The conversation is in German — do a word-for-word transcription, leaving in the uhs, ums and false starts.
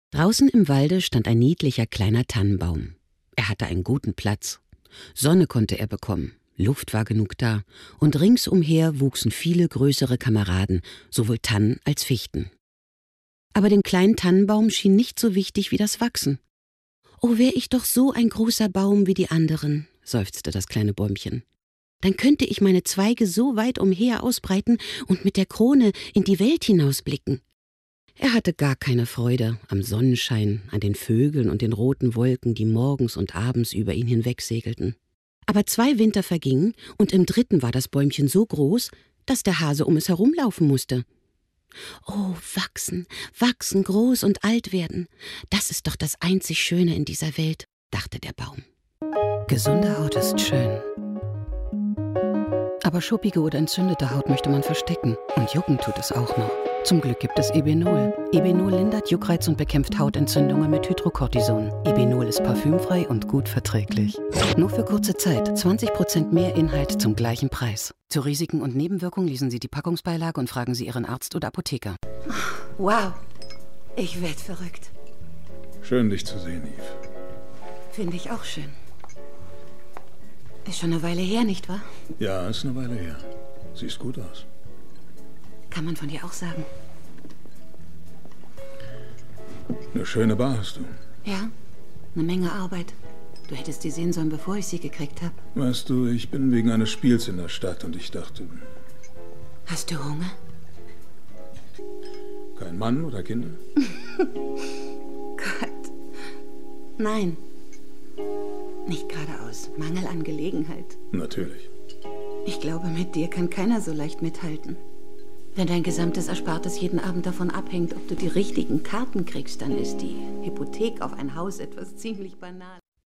Draußen im Walde stand ein niedlicher kleiner Tannenbaum. Er hatte einen guten Platz. Sonne konnte er bekommen, Luft war genug da, und ringsumher wuchsen viele größere Kameraden, sowohl Tannen als Fichten. Aber dem kleinen Tannenbaum schien nicht so wichtig wie das Wachsen. »Oh, wär ich doch so ein großer Baum wie die anderen«, seufzte das kleine Bäumchen. »Dann könnte ich meine Zweige so weit umher ausbreiten und mit der Krone in die Welt hinausblicken.« Er hatte gar keine Freude am Sonnenschein, an den Vögeln und den roten Wolken, die morgens und abends über ihn hinwegsegelten. Aber zwei Winter vergingen, und im dritten war das Bäumchen so groß, dass der Hase um es herumlaufen musste. »Oh, wachsen, wachsen, groß und alt werden, das ist doch das einzig Schöne in dieser Welt«, dachte der Baum. Gesunde Haut ist schön. Aber schuppige oder entzündete Haut möchte man verstecken, und jucken tut es auch noch. Zum Glück gibt es Ebenol. Ebenol lindert Juckreiz und bekämpft Hautentzündungen mit Hydrocortison. Ebenol ist parfümfrei und gut verträglich. Nur für kurze Zeit, zwanzig Prozent mehr Inhalt zum gleichen Preis. Zu Risiken und Nebenwirkungen lesen Sie die Packungsbeilage und fragen Sie Ihren Arzt oder Apotheker. Wow, ich werd verrückt. Schön, dich zu sehen, Eve. Finde ich auch schön. Ist schon eine Weile her, nicht wahr? Ja, ist eine Weile her. Siehst gut aus. Kann man von dir auch sagen. Eine schöne Bar hast du. Ja, eine Menge Arbeit. Du hättest die sehen sollen, bevor ich sie gekriegt habe. Weißt du, ich bin wegen eines Spiels in der Stadt und ich dachte... Hast du Hunger? Kein Mann oder Kinder? Gott. Nein. Nicht geradeaus. Mangel an Gelegenheit. Natürlich. Ich glaube, mit dir kann keiner so leicht mithalten. Wenn dein gesamtes Erspartes jeden Abend davon abhängt, ob du die richtigen Karten kriegst, dann ist die Hypothek auf ein Haus etwas ziemlich Banales.